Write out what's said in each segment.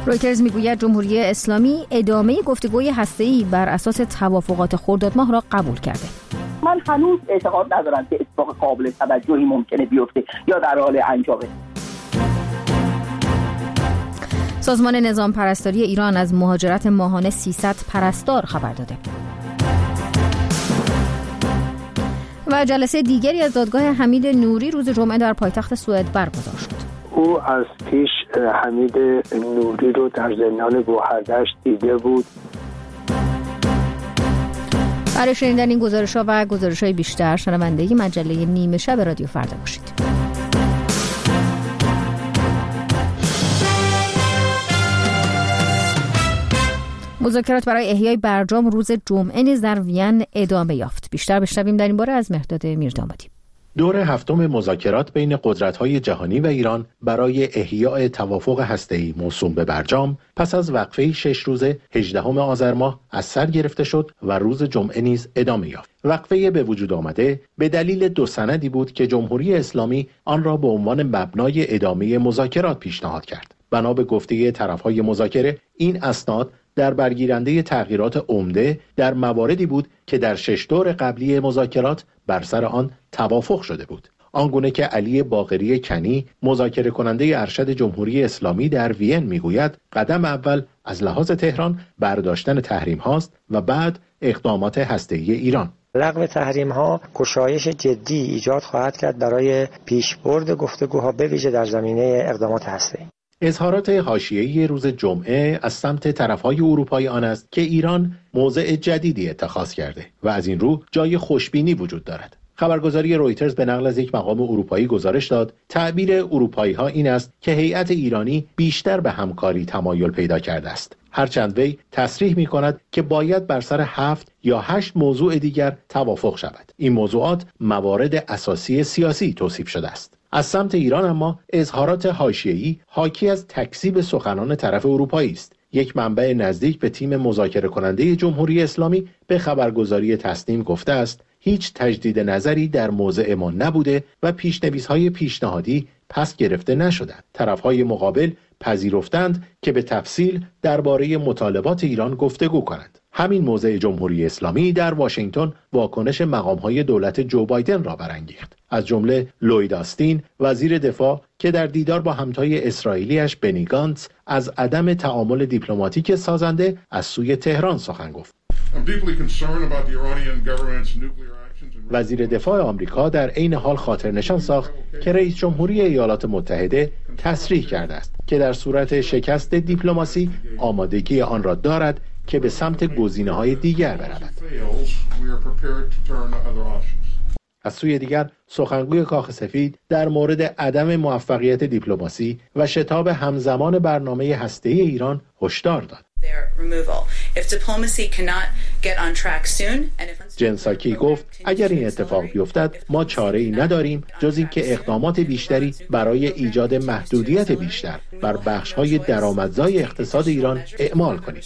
رویترز میگوید جمهوری اسلامی ادامه گفتگوی هسته‌ای بر اساس توافقات خردادماه را قبول کرده. من هنوز اعتقاد ندارم که اتفاق قابل توجهی ممکنه بیفته یا در حال انجامه. سازمان نظام پرستاری ایران از مهاجرت ماهانه 300 پرستار خبر داده. و جلسه دیگری از دادگاه حمید نوری روز جمعه در پایتخت سوئد برگزار شد. او از پیش حمید نوری رو در زندان گوهردشت دیده بود. برای شنیدن این گزارش‌ها و گزارش‌های بیشتر شنونده مجله نیمه شب رادیو فردا باشید. مذاکرات برای احیای برجام روز جمعه نیز در وین ادامه یافت. بیشتر بشنویم در این باره از مهرداد میردامادی. دور هفتم مذاکرات بین قدرت‌های جهانی و ایران برای احیای توافق هسته‌ای موسوم به برجام پس از وقفه 6 روزه 18 آذر ماه از سر گرفته شد و روز جمعه نیز ادامه یافت. وقفه به وجود آمده به دلیل 2 سندی بود که جمهوری اسلامی آن را به عنوان مبنای ادامه مذاکرات پیشنهاد کرد. بنا به گفته طرف‌های مذاکره، این اسناد در برگیرنده تغییرات عمده در مواردی بود که در 6 دور قبلی مذاکرات بر سر آن توافق شده بود. آنگونه که علی باقری کنی، مذاکره کننده ارشد جمهوری اسلامی در وین میگوید، قدم اول از لحاظ تهران برداشتن تحریم هاست و بعد اقدامات هسته‌ای ایران. لغو تحریم ها گشایش جدی ایجاد خواهد کرد برای پیشبرد گفتگوها به ویژه در زمینه اقدامات هسته‌ای. اظهارات حاشیه‌ای روز جمعه از سمت طرف‌های اروپایی آن است که ایران موضع جدیدی اتخاذ کرده و از این رو جای خوشبینی وجود دارد. خبرگزاری رویترز به نقل از یک مقام اروپایی گزارش داد تعبیر اروپایی‌ها این است که هیئت ایرانی بیشتر به همکاری تمایل پیدا کرده است. هرچند وی تصریح می‌کند که باید بر سر 7 یا 8 موضوع دیگر توافق شود. این موضوعات موارد اساسی سیاسی توصیف شده است. از سمت ایران اما اظهارات حاشیه‌ای حاکی از تکذیب سخنان طرف اروپایی است. یک منبع نزدیک به تیم مذاکره کننده جمهوری اسلامی به خبرگزاری تسنیم گفته است هیچ تجدید نظری در موضع ما نبوده و پیشنویس‌های پیشنهادی پس گرفته نشدند. طرف‌های مقابل پذیرفتند که به تفصیل درباره مطالبات ایران گفتگو کنند. همین موضع جمهوری اسلامی در واشنگتن واکنش مقام‌های دولت جو بایدن را برانگیخت. از جمله لوید آستین وزیر دفاع که در دیدار با همتای اسرائیلیش بنی گانتز از عدم تعامل دیپلماتیک سازنده از سوی تهران سخن گفت. وزیر دفاع آمریکا در عین حال خاطر نشان ساخت که رئیس جمهوری ایالات متحده تصریح کرده است که در صورت شکست دیپلماسی آمادگی آن را دارد که به سمت گزینه‌های دیگر برود. از سوی دیگر سخنگوی کاخ سفید در مورد عدم موفقیت دیپلماسی و شتاب همزمان برنامه هسته‌ای ایران هشدار داد. جن ساکی گفت اگر این اتفاق بیفتد ما چاره‌ای نداریم جز اینکه اقدامات بیشتری برای ایجاد محدودیت بیشتر بر بخش‌های درآمدزای اقتصاد ایران اعمال کنیم.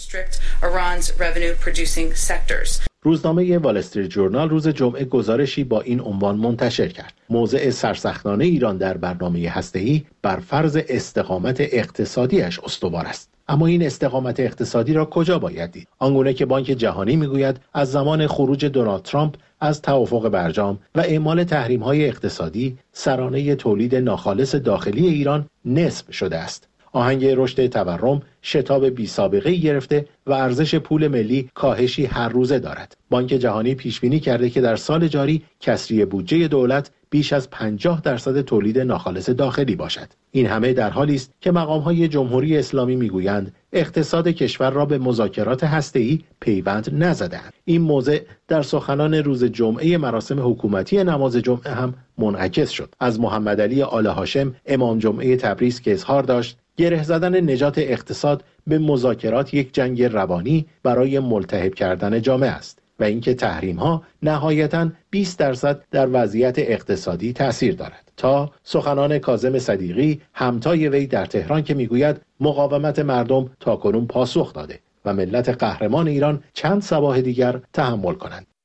روزنامه وال استریت جورنال روز جمعه گزارشی با این عنوان منتشر کرد: موضع سرسختانه ایران در برنامه هسته‌ای بر فرض استقامت اقتصادیش استوار است. اما این استقامت اقتصادی را کجا باید دید؟ آنگونه که بانک جهانی میگوید از زمان خروج دونالد ترامپ از توافق برجام و اعمال تحریم‌های اقتصادی سرانه تولید ناخالص داخلی ایران نصف شده است. آهنگ رشد تورم شتاب بی سابقه‌ای گرفته و ارزش پول ملی کاهشی هر روزه دارد. بانک جهانی پیش بینی کرده که در سال جاری کسری بودجه دولت بیش از 50% تولید ناخالص داخلی باشد. این همه در حالی است که مقام‌های جمهوری اسلامی میگویند اقتصاد کشور را به مذاکرات هسته‌ای پیوند نزدند. این موضع در سخنان روز جمعه مراسم حکومتی نماز جمعه هم منعکس شد. از محمد علی آل هاشم امام جمعه تبریز که اظهار داشت گره زدن نجات اقتصاد به مذاکرات یک جنگ روانی برای ملتهب کردن جامعه است و اینکه تحریم‌ها نهایتاً 20% در وضعیت اقتصادی تأثیر دارد. تا سخنان کاظم صدیقی همتای وی در تهران که میگوید مقاومت مردم تاکنون پاسخ داده و ملت قهرمان ایران چند صباح دیگر تحمل کنند.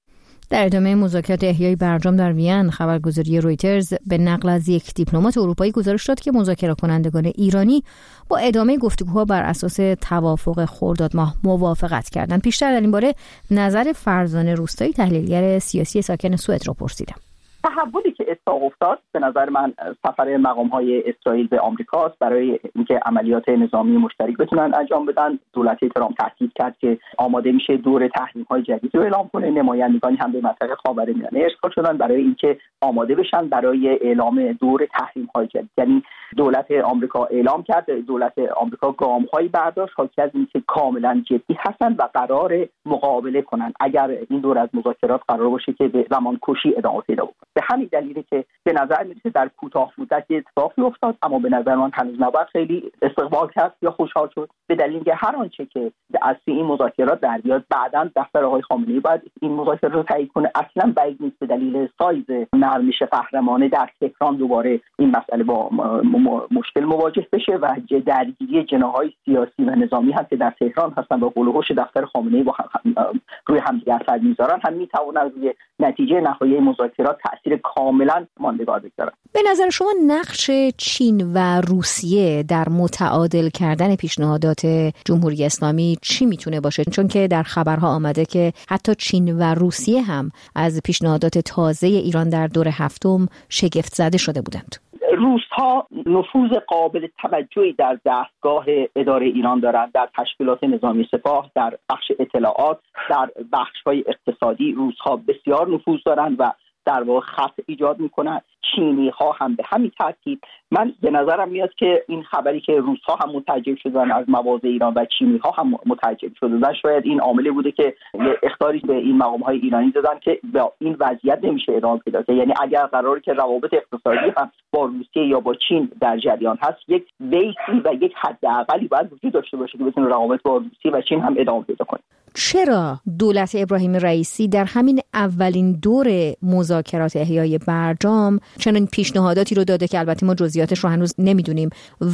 در ادامه مذاکرات احیای برجام در وین، خبرگزاری رویترز به نقل از یک دیپلمات اروپایی گزارش داد که مذاکره کنندگان ایرانی با ادامه گفتگوها بر اساس توافق خرداد ماه موافقت کردند. بیشتر در این باره نظر فرزانه روستایی، تحلیلگر سیاسی ساکن سوئد، را پرسیدم. تحولی که اتفاق افتاد به نظر من سفر مقام‌های اسرائیل به آمریکاست برای اینکه عملیات نظامی مشترک بتونن انجام بدن. دولت ترامپ تاکید کرد که آماده میشه دور تحریم‌های جدید رو اعلام کنه. نمایندگانی هم به منطقه خاورمیانه ارسال شدن برای اینکه آماده بشن برای اعلام دور تحریم‌های جدید. یعنی دولت آمریکا اعلام کرد، دولت آمریکا گام‌هایی برداشت حاکی از اینکه کاملا جدی هستن و قرار مقابله کنن اگر این دور از مذاکرات قرار باشه که به زمان کشی ادامه پیدا کنه. به همین دلیلی که به نظر میاد در کوتاه مدت اتفاقی افتاد، اما به نظر من هنوز نباید خیلی استقبال کرد یا خوشحال شد، به دلیل که هر آنچه که از این مذاکرات در بیاد بعداً دفتر آقای خامنه‌ای باید این مذاکرات رو تایید کنه. اصلا بعید نیست به دلیل سایز نرمش قهرمانه در تهران دوباره این مسئله با مشکل مواجه بشه و درگیری جناح‌های سیاسی و نظامی هم که در تهران هستن با قول و هوش دفتر خامنه‌ای با روی همدیگه اثر میذارن هم میتوانن روی نتیجه نهایی مذاکرات تأثیر کاملا ماندگار بگذارن. به نظر شما نقش چین و روسیه در متعادل کردن پیشنهادات جمهوری اسلامی چی میتونه باشه؟ چون که در خبرها آمده که حتی چین و روسیه هم از پیشنهادات تازه ایران در دور هفتم شگفت زده شده بودند. روس‌ها نفوذ قابل توجهی در دستگاه اداره ایران دارند، در تشکیلات نظامی سپاه، در بخش اطلاعات، در بخش‌های اقتصادی روس‌ها بسیار نفوذ دارند و در واقع خط ایجاد میکنن. چینی ها هم به همین ترتیب. من به نظرم میاد که این خبری که روس ها هم متعجب شدن از مواضع ایران و چینی ها هم متعجب شدن شاید این عاملی بوده که اخطاری به این مقام های ایرانی دادن که با این وضعیت نمیشه ادامه پیدا کرد. یعنی اگر قراره که روابط اقتصادی هم با روسیه یا با چین در جریان هست، یک بیسی و یک حداقلی باید وجود داشته باشه که بتونه روابط با روسیه و چین هم ادامه پیدا کنه. چرا دولت ابراهیم رئیسی در همین اولین دور مذاکرات احیای برجام چنین پیشنهاداتی رو داده که البته ما جزئیاتش رو هنوز نمیدونیم،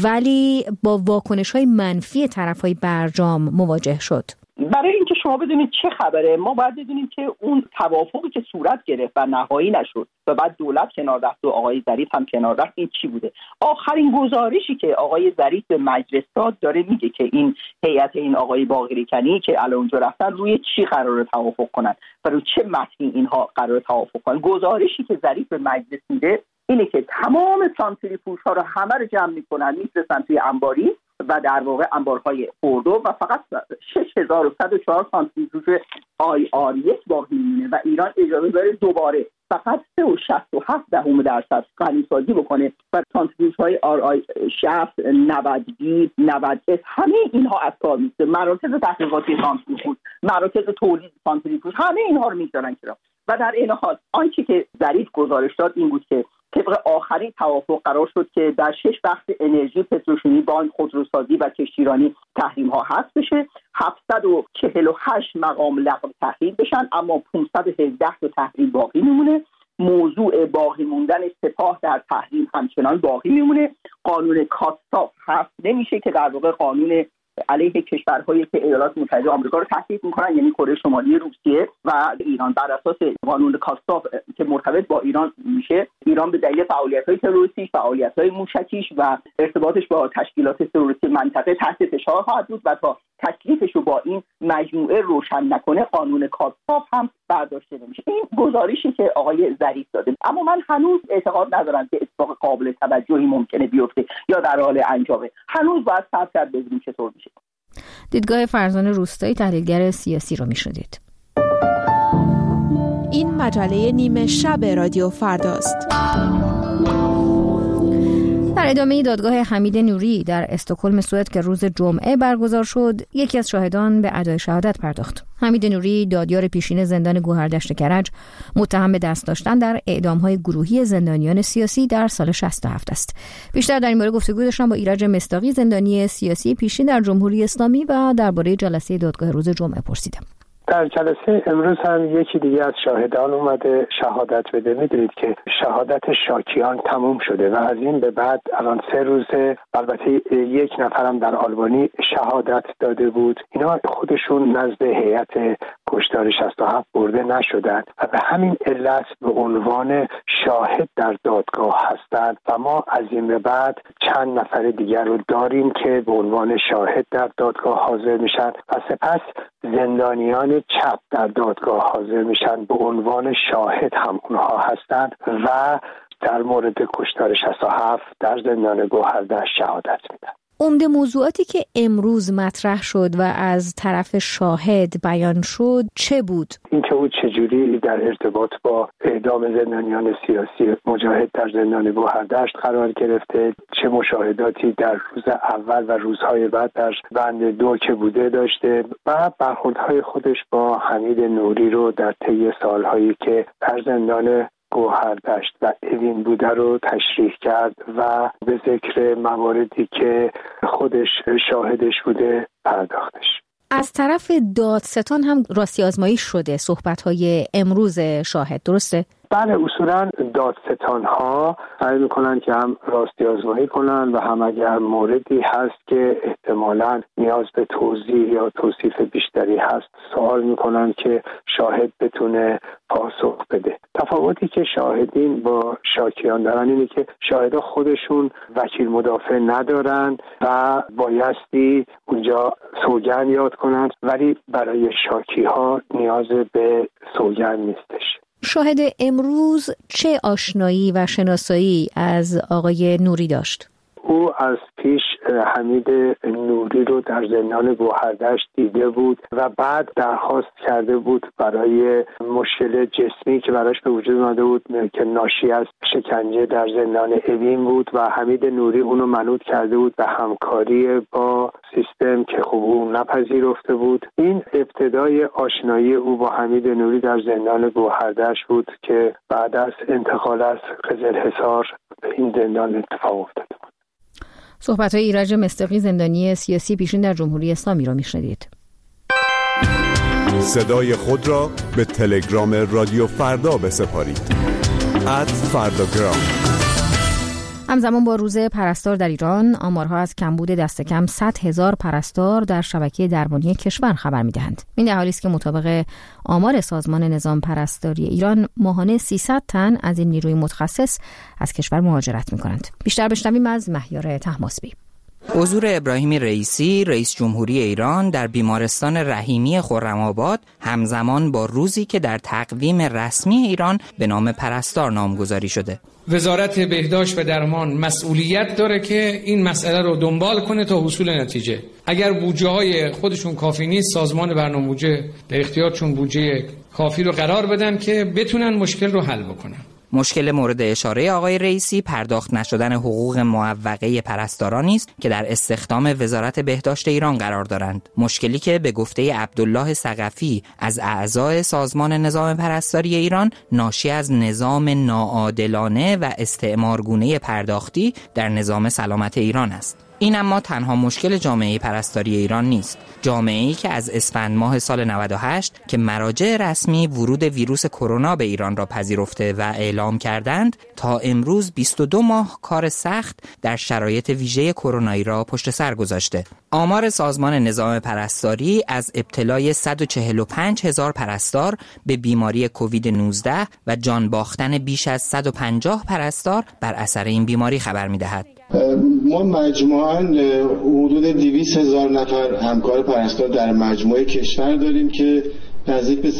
ولی با واکنش‌های منفی طرف‌های برجام مواجه شد؟ برای اینکه شما بدونید چه خبره، ما باید بدونیم که اون توافقی که صورت گرفت و نهایی نشد و بعد دولت کنار رفت و آقای ظریف هم کنار رفت، این چی بوده. آخرین گزارشی که آقای ظریف به مجلس داد داره میگه که این هیئت این آقای باقری کنی که الان اونجا رفتن روی چی قراره توافق کنن و روی چه متنی اینها قراره توافق کنن. گزارشی که ظریف به مجلس میده اینه که تمام سانتریفوژها رو همه رو جمع میکنن میفرستن توی انباری و در واقع انبارهای خوردو و فقط 6104 سانتریفوژ IR1 باقی میمونه و ایران اجازه داره دوباره فقط 3.67% غنیسازی بکنه و سانتریفوژهای RI7 90B 90S همه اینها از کار میفته. مراکز تحقیقاتی سانتریفوژ، مراکز تولید سانتریفوژ، همه اینها رو میذارن کنار. و در این حال آنچه که ظریف گزارش داد این بود که طبق آخرین توافق قرار شد که در 6 بخش انرژی، پتروشیمی، بانک، خودروسازی و کشتیرانی تحریم ها حذف بشه. 748 مقام لغو تحریم بشن، اما 517 تا تحریم باقی میمونه. موضوع باقی موندن سپاه در تحریم همچنان باقی میمونه. قانون کاستاف حذف نمیشه که در واقع قانون علیه کشورهایی که ایالات متحده آمریکا رو تهدید میکنن، یعنی کره شمالی، روسیه و ایران. بر اساس قانون کاستاف که مرتبط با ایران میشه، ایران به دلیل فعالیت‌های تروریستی، فعالیت‌های موشکیش و ارتباطش با تشکیلات تروریستی منطقه تحت فشار خواهد بود و تا تکلیفش رو با این مجموعه روشن نکنه قانون کاستاف هم برداشته نمیشه. این گزارشی که آقای ظریف داده، اما من هنوز اعتقاد ندارم که اتفاق قابل توجهی ممکنه بیفته یا در حال انجامه. هنوز باید صبر کرد ببینیم چطور میشه. دیدگاه فرزانه روستایی، تحلیلگر سیاسی رو میشنیدید. این مجله نیمه شب رادیو فرداست. در ادامه دادگاه حمید نوری در استکهلم سوئد که روز جمعه برگزار شد، یکی از شاهدان به ادای شهادت پرداخت. حمید نوری، دادیار پیشین زندان گوهردشت کرج، متهم به دست داشتن در اعدام‌های گروهی زندانیان سیاسی در سال 67 است. بیشتر در این باره گفتگو داشتم با ایرج مصداقی، زندانی سیاسی پیشین در جمهوری اسلامی، و درباره جلسه دادگاه روز جمعه پرسیدم. در جلسه امروز هم یکی دیگه از شاهدان اومده شهادت بده. میدونید که شهادت شاکیان تموم شده و از این به بعد الان 3 روزه، البته یک نفرم در آلبانی شهادت داده بود. اینا خودشون نزد هیئت کشتار 67 برده نشدن و به همین علت به عنوان شاهد در دادگاه هستند و ما از این به بعد چند نفر دیگر رو داریم که به عنوان شاهد در دادگاه حاضر میشن و سپس زندانیان چپ در دادگاه حاضر میشن به عنوان شاهد هم اونها هستند و در مورد کشتار 67 در زندان گوهردشت شهادت میدن. عمده موضوعاتی که امروز مطرح شد و از طرف شاهد بیان شد چه بود؟ اینکه او چجوری در ارتباط با اعدام زندانیان سیاسی مجاهد در زندان گوهردشت قرار گرفته، چه مشاهداتی در روز اول و روزهای بعد در بند 2 که بوده داشته و برخوردهای خودش با حمید نوری رو در طی سالهایی که در زندان گوهردشت و اوین بوده رو تشریح کرد و به ذکر مواردی که خودش شاهدش بوده پرداختش. از طرف دادستان هم راستی آزمایی شده صحبت‌های امروز شاهد، درسته؟ بله، اصولا دادستان ها سعی میکنن که هم راستی آزمایی کنن و هم اگر موردی هست که احتمالاً نیاز به توضیح یا توصیف بیشتری هست سوال میکنن که شاهد بتونه پاسخ بده. تفاوتی که شاهدین با شاکیان دارن اینه که شاهدا خودشون وکیل مدافع ندارن و بایستی اونجا سوگند یاد کنن، ولی برای شاکی ها نیاز به سوگند نیستش. شاهد امروز چه آشنایی و شناسایی از آقای نوری داشت؟ او از پیش حمید نوری رو در زندان گوهردشت دیده بود و بعد درخواست کرده بود برای مشکل جسمی که براش به وجود اومده بود که ناشی از شکنجه در زندان اوین بود و حمید نوری اونو منوط کرده بود به همکاری با سیستم که خب او نپذیرفته بود. این ابتدای آشنایی او با حمید نوری در زندان گوهردشت بود که بعد از انتقال از قزلحصار به این زندان اتفاق افتاده بود. صحبت‌های ایرج مصداقی، زندانی سیاسی پیشین در جمهوری اسلامی را میشنوید. صدای خود را به تلگرام رادیو فردا بسپارید. @فرداگرام. همزمان با روز پرستار در ایران، آمارها از کمبود دست کم 100,000 پرستار در شبکه درمانی کشور خبر می‌دهند. این در حالی است که مطابق آمار سازمان نظام پرستاری ایران ماهانه 300 تن از این نیروی متخصص از کشور مهاجرت می‌کنند. بیشتر بشنویم از مهیار طهماسبی. حضور ابراهیم رئیسی، رئیس جمهوری ایران در بیمارستان رحیمی خرم‌آباد همزمان با روزی که در تقویم رسمی ایران به نام پرستار نامگذاری شده. وزارت بهداشت و درمان مسئولیت داره که این مسئله رو دنبال کنه تا حصول نتیجه. اگر بودجه‌های خودشون کافی نیست، سازمان برنامه بودجه در اختیارشون بودجه کافی رو قرار بدن که بتونن مشکل رو حل بکنن. مشکل مورد اشاره آقای رئیسی پرداخت نشدن حقوق معوقه پرستاران است که در استخدام وزارت بهداشت ایران قرار دارند. مشکلی که به گفته عبدالله ثقفی از اعضای سازمان نظام پرستاری ایران ناشی از نظام ناعادلانه و استعمارگونه پرداختی در نظام سلامت ایران است. این اما تنها مشکل جامعه پرستاری ایران نیست. جامعه‌ای که از اسفند ماه سال 98 که مراجع رسمی ورود ویروس کرونا به ایران را پذیرفته و اعلام کردند تا امروز 22 ماه کار سخت در شرایط ویژه کرونایی را پشت سر گذاشته. آمار سازمان نظام پرستاری از ابتلای 145,000 پرستار به بیماری کووید 19 و جان باختن بیش از 150 پرستار بر اثر این بیماری خبر می‌دهد. ما مجموعاً حدود 200,000 نفر همکار پرستار در مجموعه کشور داریم که نزدیک به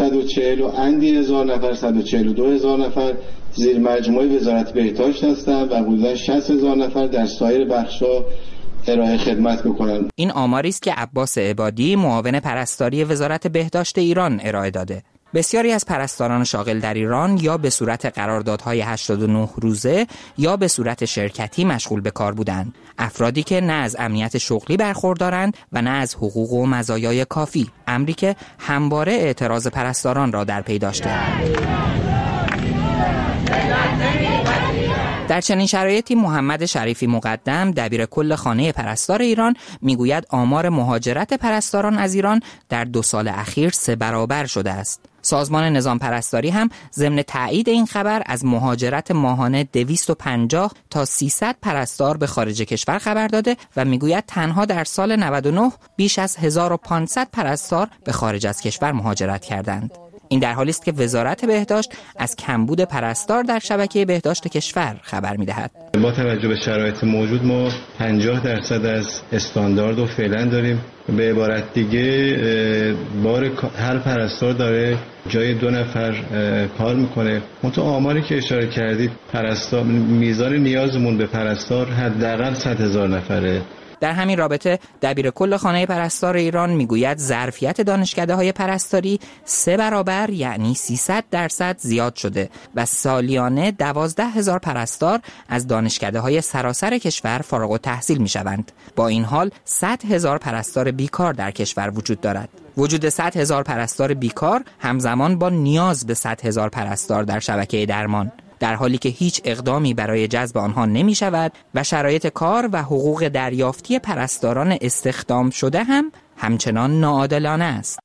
140,000 نفر 142,000 نفر زیر مجموعه وزارت بهداشت هستند و حدود 60,000 نفر در سایر بخش‌ها ارائه خدمت می‌کنند. این آماری است که عباس عبادی، معاون پرستاری وزارت بهداشت ایران ارائه داده. بسیاری از پرستاران شاغل در ایران یا به صورت قراردادهای 89 روزه یا به صورت شرکتی مشغول به کار بودند. افرادی که نه از امنیت شغلی برخوردارند و نه از حقوق و مزایای کافی، امری که همواره اعتراض پرستاران را در پی داشته. در چنین شرایطی محمد شریفی مقدم دبیر کل خانه پرستار ایران میگوید آمار مهاجرت پرستاران از ایران در 2 سال اخیر 3 برابر شده است. سازمان نظام پرستاری هم ضمن تایید این خبر از مهاجرت ماهانه 250 تا 300 پرستار به خارج کشور خبر داده و میگوید تنها در سال 99 بیش از 1500 پرستار به خارج از کشور مهاجرت کردند. این در حالی است که وزارت بهداشت از کمبود پرستار در شبکه بهداشت کشور خبر می‌دهد. با توجه به شرایط موجود ما 50% از استاندارد رو فعلا داریم. به عبارت دیگه هر پرستار داره جای 2 نفر کار میکنه. منتها آماری که اشاره کردید پرستار میزان نیازمون به پرستار حداقل 100,000 نفره. در همین رابطه دبیر کل خانه پرستار ایران میگوید ظرفیت دانشکده‌های پرستاری 3 برابر یعنی 300% زیاد شده و سالیانه 12,000 پرستار از دانشکده‌های سراسر کشور فارغ التحصیل میشوند. با این حال 100,000 پرستار بیکار در کشور وجود دارد. وجود 100,000 پرستار بیکار همزمان با نیاز به 100,000 پرستار در شبکه درمان، در حالی که هیچ اقدامی برای جذب آنها نمی شود و شرایط کار و حقوق دریافتی پرستاران استخدام شده هم همچنان ناعادلانه است.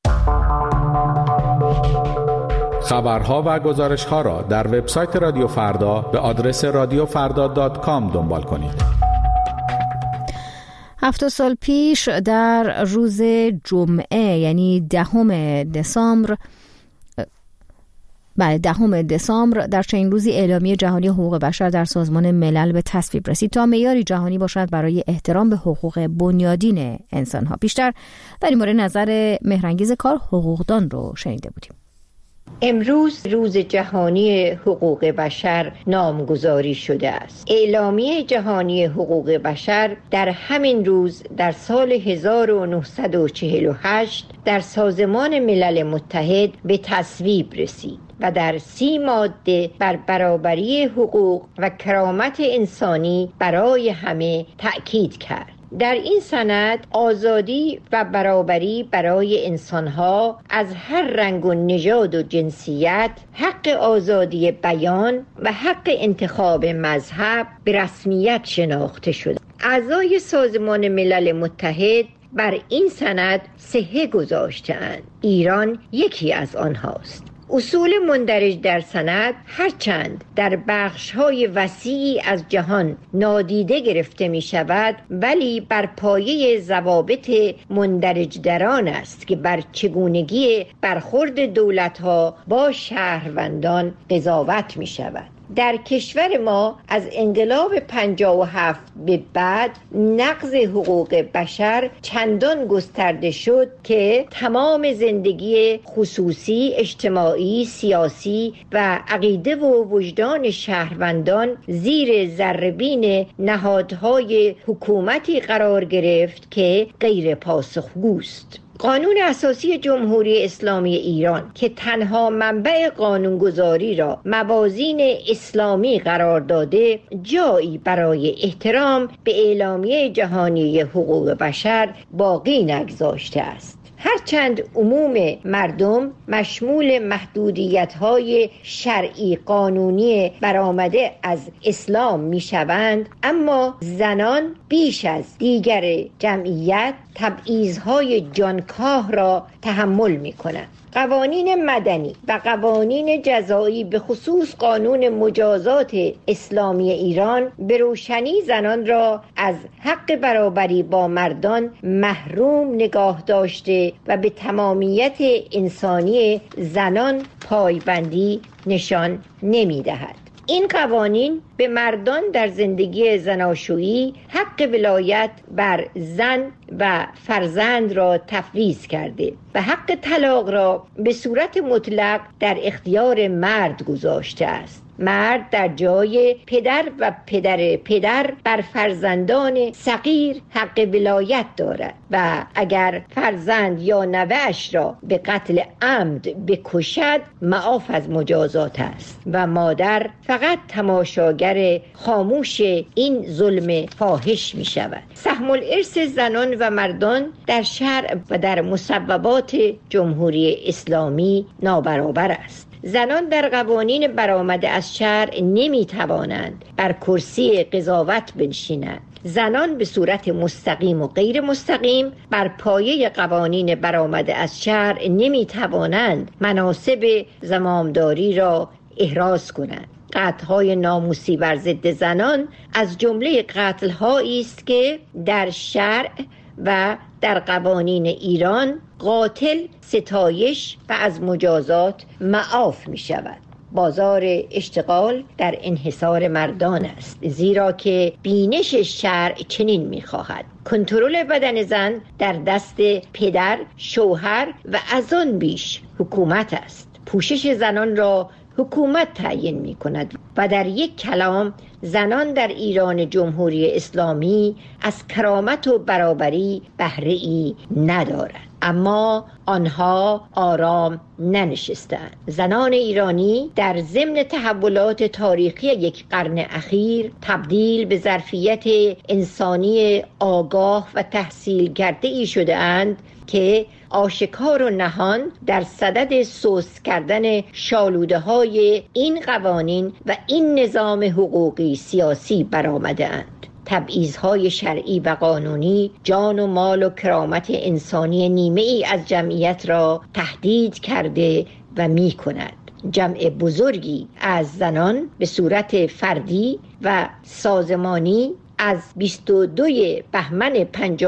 خبرها و گزارشها را در وبسایت رادیو فردا به آدرس radiofarda.com دنبال کنید. 7 سال پیش در روز جمعه یعنی 10 دسامبر در چنین روزی اعلامیه جهانی حقوق بشر در سازمان ملل به تصویب رسید تا معیاری جهانی باشد برای احترام به حقوق بنیادین انسان‌ها. بیشتر در این مورد نظر مهرانگیز کار حقوقدان رو شنیده بودیم. امروز روز جهانی حقوق بشر نامگذاری شده است. اعلامیه جهانی حقوق بشر در همین روز در سال 1948 در سازمان ملل متحد به تصویب رسید و در 30 ماده بر برابری حقوق و کرامت انسانی برای همه تأکید کرد. در این سند آزادی و برابری برای انسانها از هر رنگ و نژاد و جنسیت، حق آزادی بیان و حق انتخاب مذهب به رسمیت شناخته شد. اعضای سازمان ملل متحد بر این سند صحه گذاشته‌اند. ایران یکی از آنهاست. اصول مندرج در سند هرچند در بخش‌های وسیعی از جهان نادیده گرفته می شود، ولی بر پایه ضوابط مندرج در آن است که بر چگونگی برخورد دولت‌ها با شهروندان قضاوت می شود. در کشور ما از انقلاب 57 به بعد نقض حقوق بشر چندان گسترده شد که تمام زندگی خصوصی، اجتماعی، سیاسی و عقیده و وجدان شهروندان زیر ذره‌بین نهادهای حکومتی قرار گرفت که غیر پاسخگوست. قانون اساسی جمهوری اسلامی ایران که تنها منبع قانونگذاری را موازین اسلامی قرار داده، جایی برای احترام به اعلامیه جهانی حقوق بشر باقی نگذاشته است. هرچند عموم مردم مشمول محدودیت‌های شرعی قانونی برآمده از اسلام می‌شوند، اما زنان بیش از دیگر جمعیت تبعیض‌های جانکاه را تحمل می‌کنند. قوانین مدنی و قوانین جزایی به خصوص قانون مجازات اسلامی ایران به روشنی زنان را از حق برابری با مردان محروم نگاه داشته و به تمامیت انسانی زنان پایبندی نشان نمی‌دهد. این قوانین به مردان در زندگی زناشویی حق ولایت بر زن و فرزند را تفویض کرده و حق طلاق را به صورت مطلق در اختیار مرد گذاشته است. مرد در جای پدر و پدر بر فرزندان صغیر حق ولایت دارد و اگر فرزند یا نوه‌اش را به قتل عمد بکشد معاف از مجازات است و مادر فقط تماشاگر خاموش این ظلم فاحش می شود. سهم الارث زنان و مردان در شرع و در مصوبات جمهوری اسلامی نابرابر است. زنان در قوانین برآمده از شرع نمیتوانند بر کرسی قضاوت بنشینند. زنان به صورت مستقیم و غیر مستقیم بر پایه قوانین برآمده از شرع نمیتوانند مناصب زمامداری را احراز کنند. قتل‌های ناموسی بر ضد زنان از جمله قتل‌هایی است که در شرع و در قوانین ایران قاتل ستایش و از مجازات معاف می شود. بازار اشتغال در انحصار مردان است، زیرا که بینش شرع چنین می خواهد. کنترل بدن زن در دست پدر، شوهر و از آن بیش حکومت است. پوشش زنان را حکومت تعیین می کند و در یک کلام زنان در ایران جمهوری اسلامی از کرامت و برابری بهره‌ای ندارند. اما آنها آرام ننشستند. زنان ایرانی در ضمن تحولات تاریخی یک قرن اخیر تبدیل به ظرفیت انسانی آگاه و تحصیل کرده‌ای شده‌اند که آشکار و نهان در صدد سوس کردن شالوده‌های این قوانین و این نظام حقوقی سیاسی برآمده‌اند. تبعیض‌های شرعی و قانونی جان و مال و کرامت انسانی نیمه‌ای از جمعیت را تهدید کرده و می‌کند. جمع بزرگی از زنان به صورت فردی و سازمانی از 22 بهمن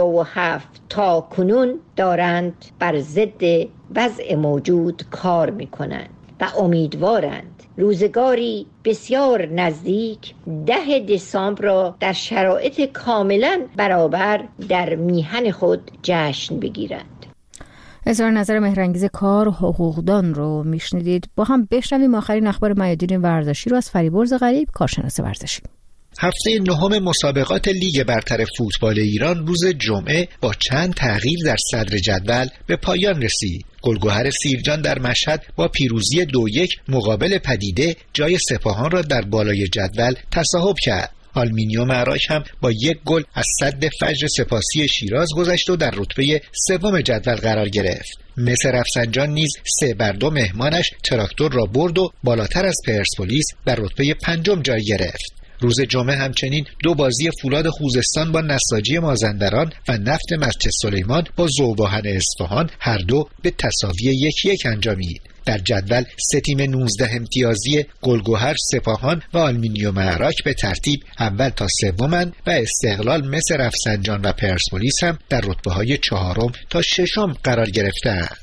57 تا کنون دارند بر ضد وضع موجود کار می‌کنند و امیدوارند روزگاری بسیار نزدیک 10 دسامبر را در شرایط کاملا برابر در میهن خود جشن بگیرند. اظهار نظر مهرانگیز کار حقوقدان رو میشنیدید. با هم بشنویم آخرین اخبار میادین ورزشی رو از فریبرز غریب، کارشناس ورزشی. هفته نهم مسابقات لیگ برتر فوتبال ایران روز جمعه با چند تغییر در صدر جدول به پایان رسید. گلگهر سیرجان در مشهد با پیروزی 2-1 مقابل پدیده جای سپاهان را در بالای جدول تصاحب کرد. آلومینیوم عراق هم با 1 گل از سد فجر سپاسی شیراز گذشت و در رتبه 3 جدول قرار گرفت. مس رفسنجان نیز 3-2 مهمانش تراکتور را برد و بالاتر از پرسپولیس در رتبه 5 جای گرفت. روز جمعه همچنین 2 بازی فولاد خوزستان با نساجی مازندران و نفت مسجد سلیمان با ذوباهن اصفهان هر دو به تساوی 1-1 انجامید. در جدول 3 تیم 19 امتیازی گلگهر، سپاهان و آلومینیوم عراق به ترتیب اول تا 3 و استقلال، مس رفسنجان و پرسپولیس هم در رتبه‌های 4 تا 6 قرار گرفتند.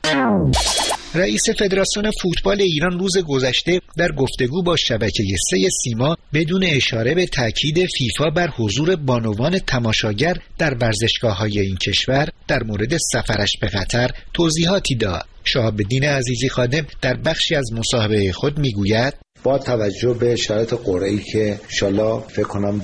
رئیس فدراسیون فوتبال ایران روز گذشته در گفتگو با شبکه 3 سیما بدون اشاره به تاکید فیفا بر حضور بانوان تماشاگر در ورزشگاه‌های این کشور در مورد سفرش به قطر توضیحاتی داد. شهاب‌الدین عزیزی خادم در بخشی از مصاحبه خود میگوید: با توجه به شرایط قرعه‌ای که انشالله فکر کنم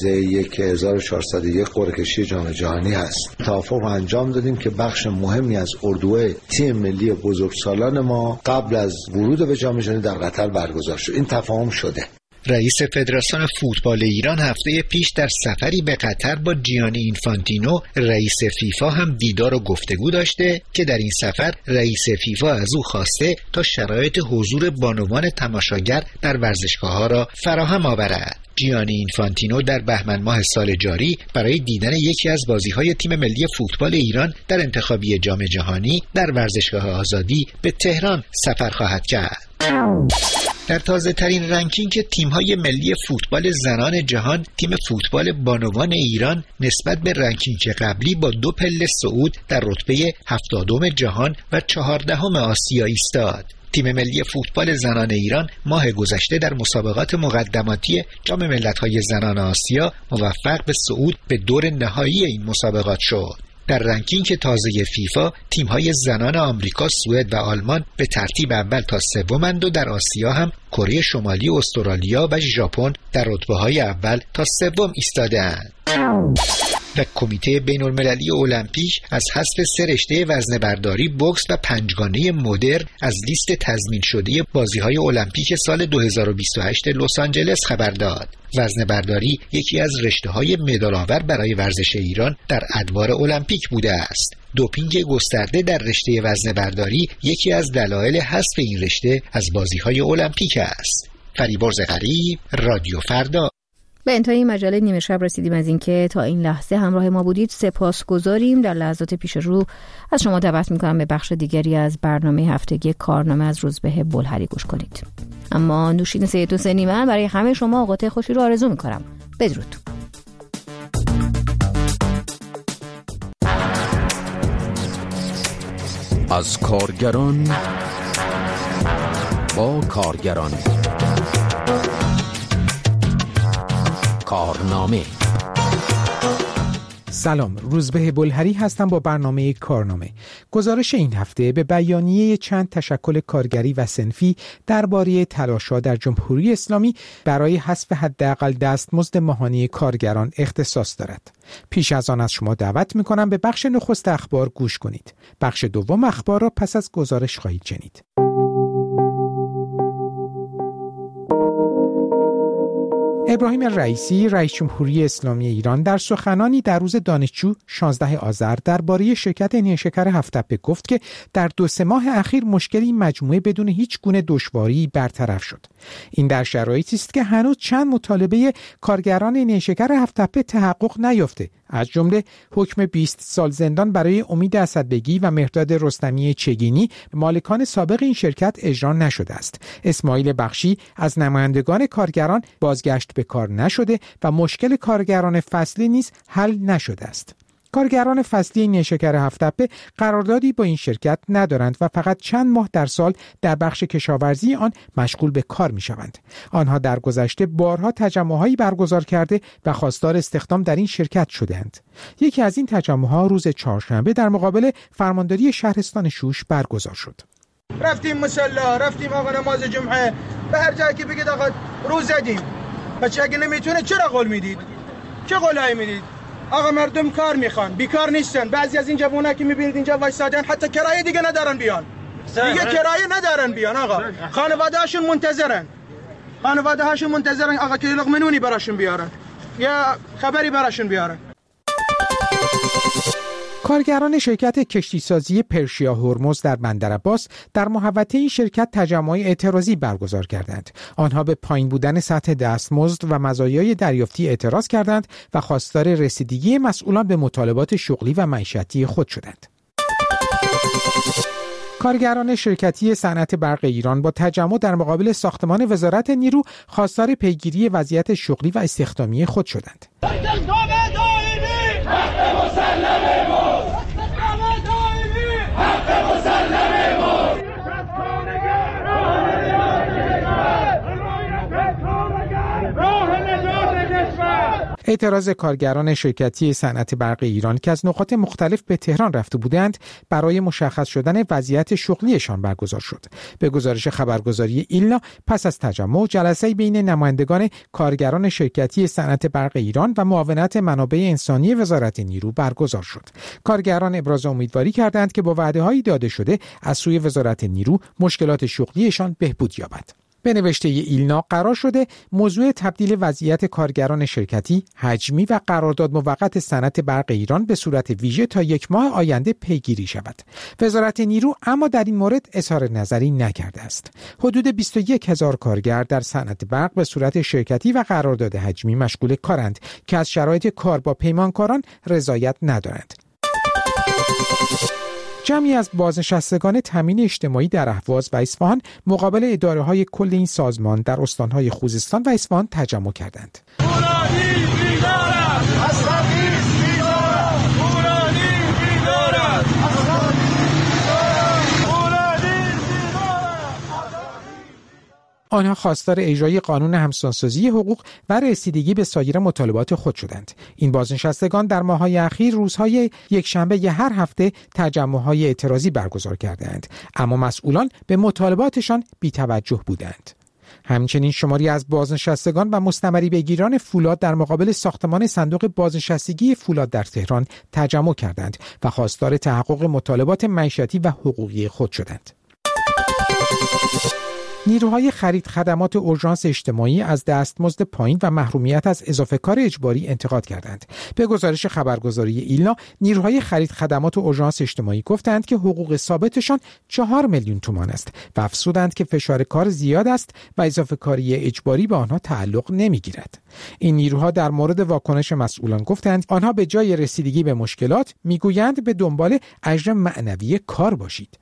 12/1401 قرعه کشی جام جهانی هست، توافق انجام دادیم که بخش مهمی از اردوی تیم ملی بزرگسالان ما قبل از ورود به جام جهانی در قطر برگزار شد. این تفاهم شده. رئیس فدراسیون فوتبال ایران هفته پیش در سفری به قطر با جیانی اینفانتینو رئیس فیفا هم دیدار و گفتگو داشته که در این سفر رئیس فیفا از او خواسته تا شرایط حضور بانوان تماشاگر در ورزشگاه‌ها را فراهم آورد. جیانی اینفانتینو در بهمن ماه سال جاری برای دیدن یکی از بازی‌های تیم ملی فوتبال ایران در انتخابی جام جهانی در ورزشگاه آزادی به تهران سفر خواهد کرد. در تازه ترین رنکینگ تیم‌های ملی فوتبال زنان جهان، تیم فوتبال بانوان ایران نسبت به رنکینگ قبلی با 2 پله صعود در رتبه 70 جهان و 14 آسیا ایستاد. تیم ملی فوتبال زنان ایران ماه گذشته در مسابقات مقدماتی جام ملت‌های زنان آسیا موفق به صعود به دور نهایی این مسابقات شد. در رنکینگ تازه فیفا تیم‌های زنان آمریکا، سوئد و آلمان به ترتیب اول تا 3 و در آسیا هم کره شمالی، استرالیا و ژاپن در رتبه‌های اول تا 3 ایستاده‌اند. و کمیته بین‌المللی المپیک از حذف 3 رشته وزنه‌برداری، بوکس و 5گانه مدرن از لیست تضمین شده بازی‌های المپیک سال 2028 لس آنجلس خبر داد. وزنه‌برداری یکی از رشته‌های مدال‌آور برای ورزش ایران در ادوار المپیک بوده است. دوپینگ گسترده در رشته وزنه‌برداری یکی از دلایل حذف این رشته از بازی‌های المپیک است. فریبرز غریب، رادیو فردا. به انتهای مجله نیمه شب رسیدیم از اینکه تا این لحظه همراه ما بودید سپاسگزاریم. در لحظات پیش رو از شما دعوت می‌کنم به بخش دیگری از برنامه هفتگی کارنامه از روزبه بلهری گوش کنید. اما نوشین 3 نیمه برای همه شما اوقات خوشی رو آرزو می‌کنم. بدرود. از کارگران با کارگران، کارنامه. سلام، روزبه بلهری هستم با برنامه کارنامه. گزارش این هفته به بیانیه چند تشکل کارگری و صنفی درباره تلاش‌ها در جمهوری اسلامی برای حذف حداقل دستمزد ماهانه کارگران اختصاص دارد. پیش از آن از شما دعوت می‌کنم به بخش نخست اخبار گوش کنید. بخش دوم اخبار را پس از گزارش خواهید شنید. ابراهیم رئیسی، رئیس جمهوری اسلامی ایران، در سخنانی در روز دانشجو 16 آذر درباره شرکت نیشکر هفت‌تپه گفت که در 2-3 ماه اخیر مشکل این مجموعه بدون هیچ گونه دشواری برطرف شد. این در شرایطی است که هنوز چند مطالبه کارگران نیشکر هفت‌تپه تحقق نیافته، از جمله حکم 20 سال زندان برای امید اسدبگی و مهرداد رستمی چگینی، مالکان سابق این شرکت اجرا نشده است. اسماعیل بخشی از نمایندگان کارگران بازگشت به کار نشده و مشکل کارگران فصلی نیز حل نشده است. کارگران فصلی نیشکر هفت‌تپه قراردادی با این شرکت ندارند و فقط چند ماه در سال در بخش کشاورزی آن مشغول به کار می شوند. آنها در گذشته بارها تجمع‌هایی برگزار کرده و خواستار استخدام در این شرکت شدند. یکی از این تجمع‌ها روز چهارشنبه در مقابل فرمانداری شهرستان شوش برگزار شد. رفتیم مسلا، رفتیم آقا نماز جمعه، به هر جایی که بگید آقا روز زدیم. بچه اگه نمیتونه چرا قول میدید؟ چه قولایی میدید؟ آقا مردم کار میخوان، بیکار نیستن. بعضی از این جوونا که میبینید اینجا وایسادن حتی کرایه دیگه ندارن بیان. دیگه کرایه ندارن بیان آقا. خانواده‌هاشون منتظرن آقا که لقمه نونی براشون بیارن یا خبری براشون بیارن. کارگران شرکت کشتیسازی پرشیا هرمز در بندرعباس در محوطه این شرکت تجمع اعتراضی برگزار کردند. آنها به پایین بودن سطح دستمزد و مزایای دریافتی اعتراض کردند و خواستار رسیدگی مسئولان به مطالبات شغلی و معیشتی خود شدند. کارگران شرکتی صنعت برق ایران با تجمع در مقابل ساختمان وزارت نیرو خواستار پیگیری وضعیت شغلی و استخدامی خود شدند. اعتراض کارگران شرکتی صنعت برق ایران که از نقاط مختلف به تهران رفته بودند برای مشخص شدن وضعیت شغلیشان برگزار شد. به گزارش خبرگزاری ایلنا، پس از تجمع جلسه‌ای بین نمایندگان کارگران شرکتی صنعت برق ایران و معاونت منابع انسانی وزارت نیرو برگزار شد. کارگران ابراز امیدواری کردند که با وعده‌های داده شده از سوی وزارت نیرو مشکلات شغلیشان بهبود یابد. به نوشته ایلنا قرار شده موضوع تبدیل وضعیت کارگران شرکتی، حجمی و قرارداد موقت صنعت برق ایران به صورت ویژه تا 1 ماه آینده پیگیری شود. وزارت نیرو اما در این مورد اظهار نظری نکرده است. حدود 21,000 کارگر در صنعت برق به صورت شرکتی و قرارداد حجمی مشغول کارند که از شرایط کار با پیمانکاران رضایت ندارند. جمعی از بازنشستگان تامین اجتماعی در اهواز و اصفهان مقابل اداره‌های کل این سازمان در استان‌های خوزستان و اصفهان تجمع کردند. آنها خواستار اجرای قانون همسانسازی حقوق و رسیدگی به سایر مطالبات خود شدند. این بازنشستگان در ماه‌های اخیر روزهای یکشنبه هر هفته تجمع‌های اعتراضی برگزار کردند، اما مسئولان به مطالباتشان بی‌توجه بودند. همچنین شماری از بازنشستگان و مستمری بگیران فولاد در مقابل ساختمان صندوق بازنشستگی فولاد در تهران تجمع کردند و خواستار تحقق مطالبات معیشتی و حقوقی خود شدند. نیروهای خرید خدمات اورژانس اجتماعی از دستمزد پایین و محرومیت از اضافه کار اجباری انتقاد کردند. به گزارش خبرگزاری ایلنا، نیروهای خرید خدمات اورژانس اجتماعی گفتند که حقوق ثابتشان 4 میلیون تومان است و افزودند که فشار کار زیاد است و اضافه کاری اجباری به آنها تعلق نمیگیرد. این نیروها در مورد واکنش مسئولان گفتند آنها به جای رسیدگی به مشکلات میگویند به دنبال اجر معنوی کار باشید.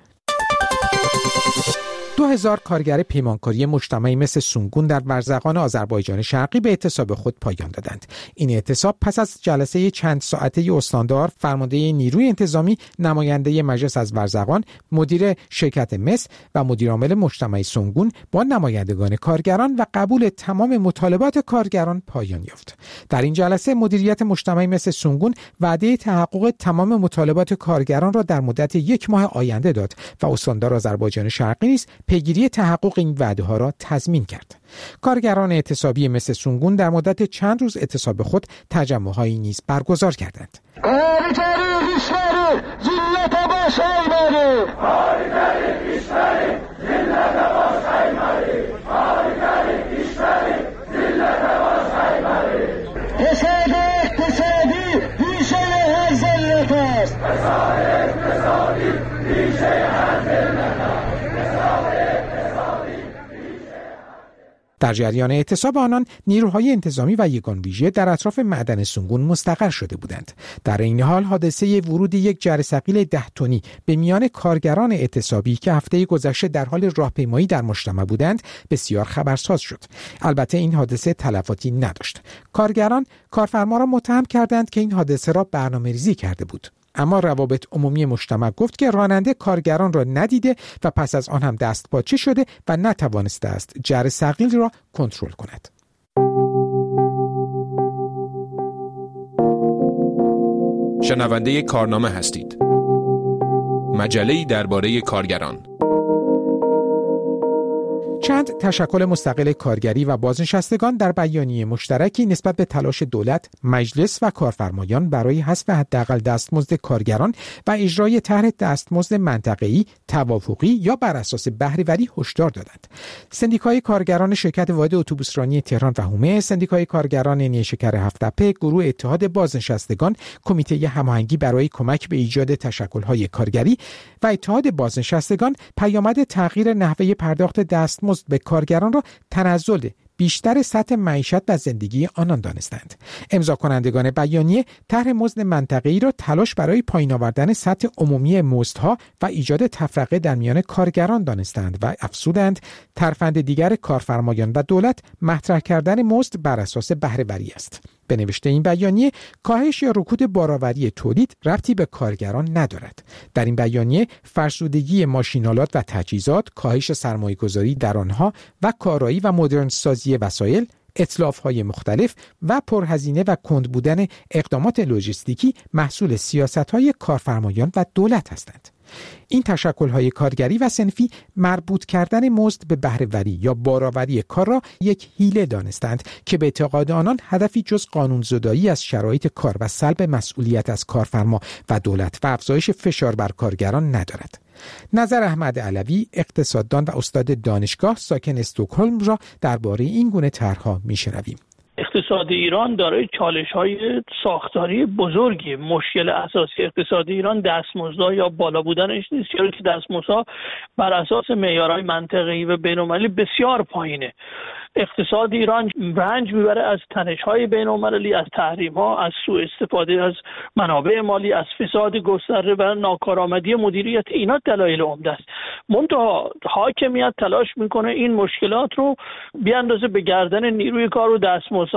2000 کارگر پیمانکاری مجتمعی مثل سونگون در ورزقان آذربایجان شرقی به اعتصاب خود پایان دادند. این اعتصاب پس از جلسه چند ساعته استاندار، فرمانده نیروی انتظامی، نماینده مجلس از ورزقان، مدیر شرکت مس و مدیر عامل مجتمع سونگون با نمایندگان کارگران و قبول تمام مطالبات کارگران پایان یافت. در این جلسه مدیریت مجتمع مس سونگون وعده تحقق تمام مطالبات کارگران را در مدت 1 ماه آینده داد و استاندار آذربایجان شرقی نیز پیگیری تحقق این وعده‌ها را تضمین کرد. کارگران اعتصابی مثل سونگون در مدت چند روز اعتصاب خود تجمع‌هایی نیز برگزار کردند. در جریان اعتصاب آنان، نیروهای انتظامی و یگان ویژه در اطراف معدن سونگون مستقر شده بودند. در این حال حادثه ورود یک جرثقیل 10 تنی به میان کارگران اعتصابی که هفته گذشته در حال راهپیمایی در مجتمع بودند بسیار خبرساز شد. البته این حادثه تلفاتی نداشت. کارگران کارفرما را متهم کردند که این حادثه را برنامه‌ریزی کرده بود. اما روابط عمومی مجتمع گفت که راننده کارگران را ندیده و پس از آن هم دستپاچه شده و نتوانسته است جرثقیل را کنترل کند. شنونده کارنامه هستید. مجله‌ای درباره کارگران. چند تشکل مستقل کارگری و بازنشستگان در بیانیه مشترکی نسبت به تلاش دولت، مجلس و کارفرمایان برای حذف حداقل دستمزد کارگران و اجرای طرح دستمزد منطقه‌ای، توافقی یا بر اساس بهره‌وری هشدار دادند. سندیکای کارگران شرکت واحد اتوبوسرانی تهران و حومه، سندیکای کارگران نیشکر هفت‌تپه، گروه اتحاد بازنشستگان، کمیته هماهنگی برای کمک به ایجاد تشکل‌های کارگری و اتحاد بازنشستگان پیامد تغییر نحوه پرداخت دستمزد به کارگران را تنزل بیشتر سطح معیشت و زندگی آنان دانستند. امضا کنندگان بیانیه طرح مزد منطقه‌ای را تلاش برای پایین آوردن سطح عمومی مزدها و ایجاد تفرقه در میان کارگران دانستند و افزودند ترفند دیگر کارفرمایان و دولت مطرح کردن مزد بر اساس بهره‌وری است. به نوشته این بیانیه کاهش یا رکود بارآوری تولید ربطی به کارگران ندارد. در این بیانیه فرسودگی ماشینالات و تجهیزات، کاهش سرمایه‌گذاری در آنها و کارایی و مدرن سازی وسایل، اتلاف‌های مختلف و پرهزینه و کند بودن اقدامات لوجستیکی محصول سیاست‌های کارفرمایان و دولت هستند. این تشکل‌های کارگری و صنفی مربوط کردن مزد به بهره‌وری یا بارآوری کار را یک حیله دانستند که به اعتقاد آنان هدفی جز قانون‌زدایی از شرایط کار و سلب مسئولیت از کارفرما و دولت و افزایش فشار بر کارگران ندارد. نظر احمد علوی، اقتصاددان و استاد دانشگاه ساکن استکهلم را درباره این گونه طرح‌ها می‌شنویم. اقتصاد ایران دارای چالش‌های ساختاری بزرگی. مشکل اساسی اقتصاد ایران دستمزدها یا بالا بودنش نیست، چرا که دستمزدها بر اساس معیارهای منطقه‌ای و بین‌المللی بسیار پایینه. اقتصاد ایران رنج میبره از تنش‌های بین‌المللی، از تحریم‌ها، از سوء استفاده از منابع مالی، از فساد گسترده و ناکارآمدی مدیریت. اینا دلایل عمده است. منتها حاکمیت تلاش میکنه این مشکلات رو بیاندازه به گردن نیروی کار و دستمزدها.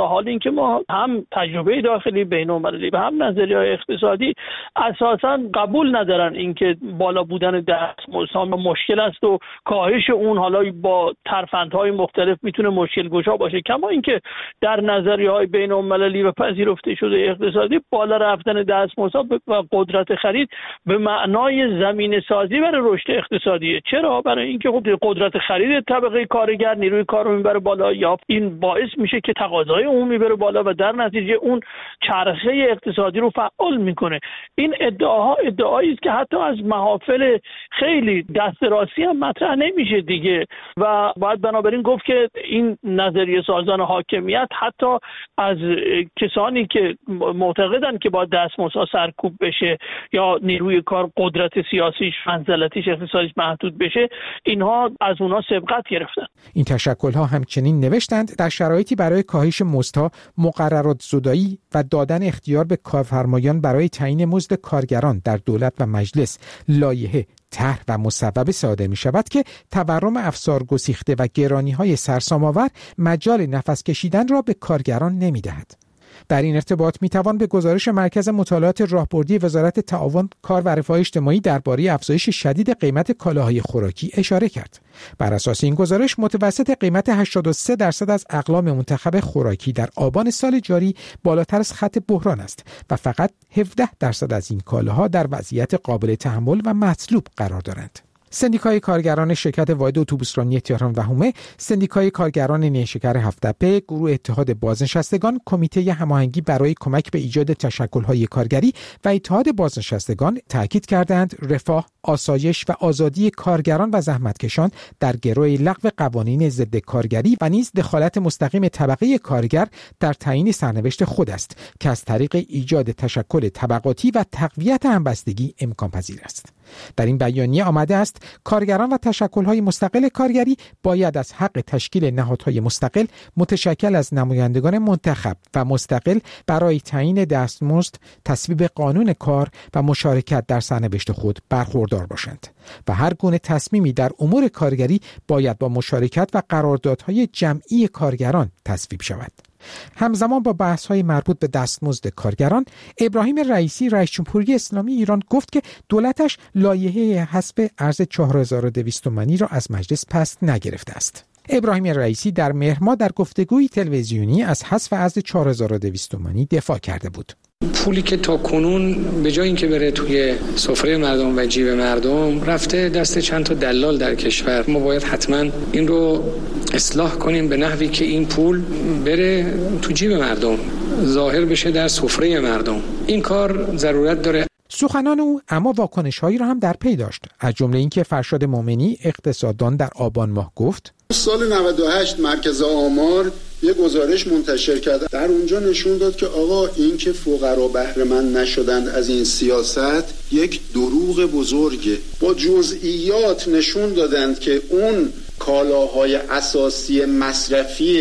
حال اینکه ما هم تجربه داخلی بین‌المللی و هم نظریه‌های اقتصادی اساساً قبول ندارن اینکه بالا بودن دستمزدها مشکل است و کاهش اون حالا با ترفندهای مختلف میتونه مشکل گشا باشه، کما اینکه در نظریه‌های بین‌المللی و پذیرفته شده اقتصادی بالا رفتن دستمزدها و قدرت خرید به معنای زمینه سازی برای رشد اقتصادیه. چرا؟ برای اینکه خب قدرت خرید طبقه کارگر نیروی کار رو میبره بالا، یا این باعث میشه که تقاضای عمومی بره بالا و در نتیجه اون چرخه اقتصادی رو فعال میکنه. این ادعایی است که حتی از محافل خیلی دست راستی هم مطرح نمیشه دیگه و باید بنابراین گفت که این نظریه سازان حاکمیت حتی از کسانی که معتقدن که باید دستمزدها سرکوب بشه یا نیروی کار قدرت سیاسیش منزلتیش اقتصادیش محدود بشه، اینها از اونها سبقت گرفتن. این تشکل‌ها همچنین نوشتند در شرایطی برای کاهش مزدها، مقررات زدایی و دادن اختیار به کارفرمایان برای تعیین مزد کارگران در دولت و مجلس لایحه، طرح و مصوبه صادر می شود که تورم افزار گسیخته و گرانی‌های سرسام‌آور مجال نفس کشیدن را به کارگران نمی دهد. در این ارتباط میتوان به گزارش مرکز مطالعات راهبردی وزارت تعاون، کار و رفاه اجتماعی درباره افزایش شدید قیمت کالاهای خوراکی اشاره کرد. بر اساس این گزارش متوسط قیمت 83% از اقلام منتخب خوراکی در آبان سال جاری بالاتر از خط بحران است و فقط 17% از این کالاها در وضعیت قابل تحمل و مطلوب قرار دارند. سندیکای کارگران شرکت واحد اتوبوسرانی تهران و حومه، سندیکای کارگران نیشکر هفت‌تپه، گروه اتحاد بازنشستگان، کمیته هماهنگی برای کمک به ایجاد تشکل‌های کارگری و اتحاد بازنشستگان تاکید کردند رفاه، آسایش و آزادی کارگران و زحمتکشان در گروه لغو قوانین ضد کارگری و نیز دخالت مستقیم طبقه کارگر در تعیین سرنوشت خود است که از طریق ایجاد تشکل طبقاتی و تقویت همبستگی امکان پذیر است. در این بیانیه آمده است کارگران و تشکل‌های مستقل کارگری باید از حق تشکیل نهادهای مستقل متشکل از نمایندگان منتخب و مستقل برای تعیین دستمزد، تصویب قانون کار و مشارکت در سرنوشت خود برخوردار باشند و هر گونه تصمیمی در امور کارگری باید با مشارکت و قراردادهای جمعی کارگران تصویب شود. همزمان با بحث‌های مربوط به دستمزد کارگران، ابراهیم رئیسی رئیس جمهوری اسلامی ایران گفت که دولتش لایحه حذف ارز 4200 تومانی را از مجلس پس نگرفته است. ابراهیم رئیسی در مهر ماه در گفتگوی تلویزیونی از حذف ارز 4200 تومانی دفاع کرده بود. پولی که تا کنون به جای اینکه بره توی سفره مردم و جیب مردم رفته دست چند تا دلال در کشور، ما باید حتما این رو اصلاح کنیم به نحوی که این پول بره تو جیب مردم، ظاهر بشه در سفره مردم. این کار ضرورت داره. سخنان او اما واکنش‌هایی را هم در پی داشت، از جمله اینکه فرشاد مومنی اقتصاددان در آبان ماه گفت سال 98 مرکز آمار یه گزارش منتشر کرد، در اونجا نشون داد که آقا این که فقرا بهره مند نشدند از این سیاست یک دروغ بزرگه. با جزئیات نشون دادند که اون کالاهای اساسی مصرفی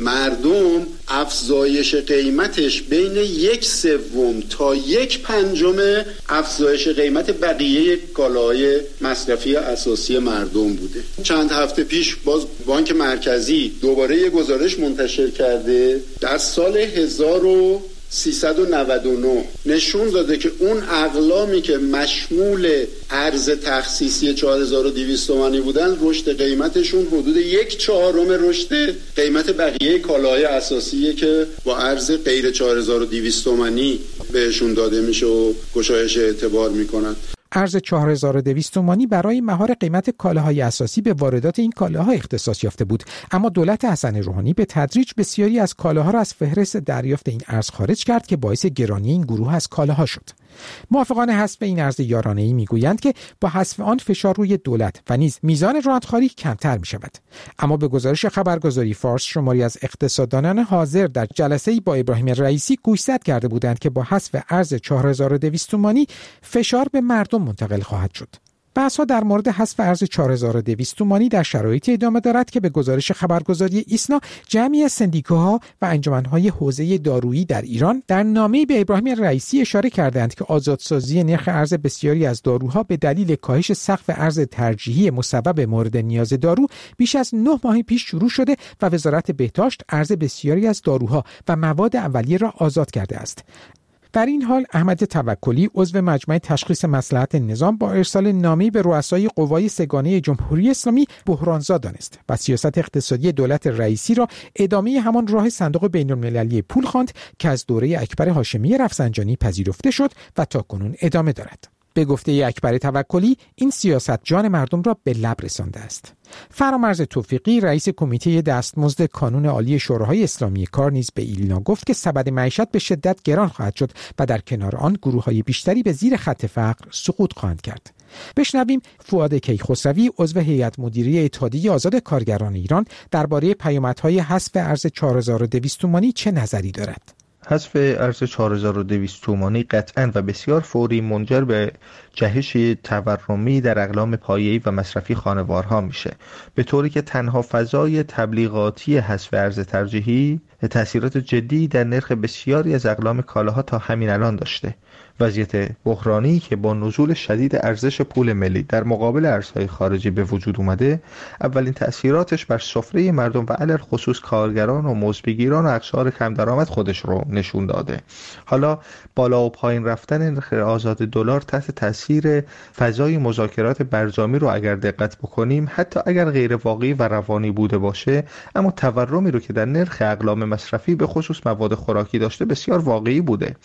مردم افزایش قیمتش بین 1/3 تا 1/5 افزایش قیمت بقیه کالاهای مصرفی اساسی مردم بوده. چند هفته پیش باز بانک مرکزی دوباره یه گزارش منتشر کرده، در سال 1399 نشون داده که اون اقلامی که مشمول ارز تخصیصی 4200 تومانی بودن رشد قیمتشون حدود 1/4 رشد قیمت بقیه کالاهای اساسیه که با ارز غیر 4200 تومانی بهشون داده میشه و گشایش اعتبار میکنن. ارز 4200 تومانی برای مهار قیمت کالاهای اساسی به واردات این کالاها اختصاص یافته بود، اما دولت حسن روحانی به تدریج بسیاری از کالاها را از فهرست دریافت این ارز خارج کرد که باعث گرانی این گروه از کالاها شد. موافقان حذف این ارز یارانه‌ای میگویند که با حذف آن فشار روی دولت و نیز میزان رانتخواری کمتر می شود. اما به گزارش خبرگزاری فارس شماری از اقتصاددانان حاضر در جلسه‌ای با ابراهیم رئیسی گوشزد کرده بودند که با حذف ارز 4200 تومانی فشار به مردم منتقل خواهد شد. بحث‌ها در مورد حذف ارز 4200 تومانی در شرایطی ادامه دارد که به گزارش خبرگزاری ایسنا جمعی از سندیکاها و انجمن‌های حوزه دارویی در ایران در نامه‌ای به ابراهیم رئیسی اشاره کردند که آزادسازی نرخ ارز بسیاری از داروها به دلیل کاهش سقف ارز ترجیحی مسبب مورد نیاز دارو بیش از 9 ماه پیش شروع شده و وزارت بهداشت ارز بسیاری از داروها و مواد اولیه را آزاد کرده است. در این حال احمد توکلی عضو مجمع تشخیص مصلحت نظام با ارسال نامه‌ای به رؤسای قوای سگانه جمهوری اسلامی بحرانزا دانست و سیاست اقتصادی دولت رئیسی را ادامه همان راه صندوق بین‌المللی پول خواند که از دوره اکبر هاشمی رفسنجانی پذیرفته شد و تاکنون ادامه دارد. به گفته اکبر توکلی این سیاست جان مردم را به لب رسانده است. فرامرز توفیقی رئیس کمیته دستمزد کانون عالی شورای اسلامی کار نیز به ایلنا گفت که سبد معیشت به شدت گران خواهد شد و در کنار آن گروه‌های بیشتری به زیر خط فقر سقوط خواهند کرد. بشنویم فؤاد کیخسروی عضو هیئت مدیره اتحادیه آزاد کارگران ایران درباره پیامدهای حذف ارز 4200 تومانی چه نظری دارد. حذف ارز 4200 تومانی قطعاً و بسیار فوری منجر به جهش تورمی در اقلام پایه‌ای و مصرفی خانوارها میشه، به طوری که تنها فضای تبلیغاتی حذف ارز ترجیحی تأثیرات جدی در نرخ بسیاری از اقلام کالاها تا همین الان داشته. وضعیت بحرانی که با نزول شدید ارزش پول ملی در مقابل ارزهای خارجی به وجود اومده، اولین تأثیراتش بر سفره مردم و علل خصوص کارگران و مزدبگیران و اقشار کم درآمد خودش رو نشون داده. حالا بالا و پایین رفتن نرخ آزاد دلار تحت تأثیر فضای مذاکرات برجامی رو اگر دقت بکنیم، حتی اگر غیر واقعی و روانی بوده باشه، اما تورمی رو که در نرخ اقلام مصرفی به خصوص مواد خوراکی داشته بسیار واقعی بوده.